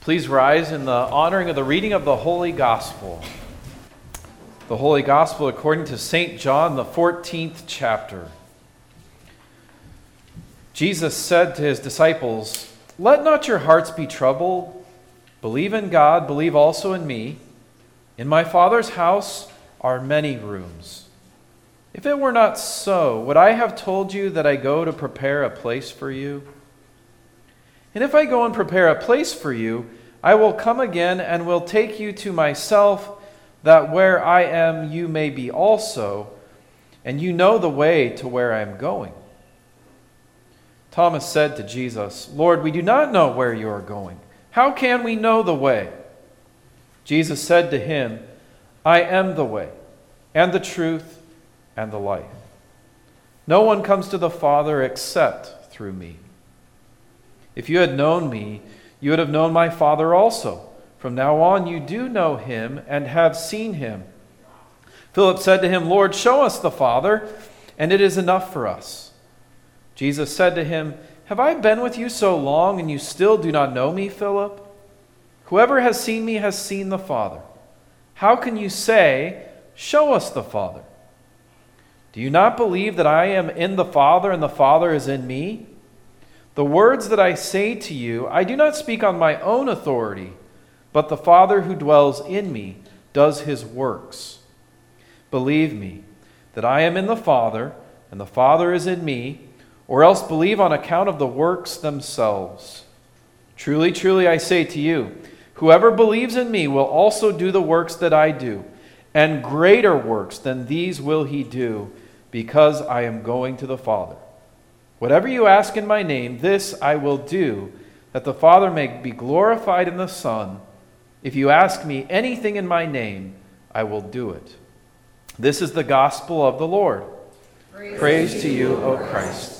Please rise in the honoring of the reading of the Holy Gospel. The Holy Gospel according to St. John, the 14th chapter. Jesus said to his disciples, "Let not your hearts be troubled. Believe in God, believe also in me. In my Father's house are many rooms. If it were not so, would I have told you that I go to prepare a place for you? And if I go and prepare a place for you, I will come again and will take you to myself, that where I am you may be also, and you know the way to where I am going." Thomas said to Jesus, "Lord, we do not know where you are going. How can we know the way?" Jesus said to him, "I am the way, and the truth, and the life. No one comes to the Father except through me. If you had known me, you would have known my Father also. From now on you do know him and have seen him." Philip said to him, "Lord, show us the Father, and it is enough for us." Jesus said to him, "Have I been with you so long, and you still do not know me, Philip? Whoever has seen me has seen the Father. How can you say, 'Show us the Father'? Do you not believe that I am in the Father, and the Father is in me? The words that I say to you, I do not speak on my own authority, but the Father who dwells in me does his works. Believe me that I am in the Father, and the Father is in me, or else believe on account of the works themselves. Truly, truly, I say to you, whoever believes in me will also do the works that I do, and greater works than these will he do, because I am going to the Father. Whatever you ask in my name, this I will do, that the Father may be glorified in the Son. If you ask me anything in my name, I will do it." This is the gospel of the Lord. Praise to you, O Christ.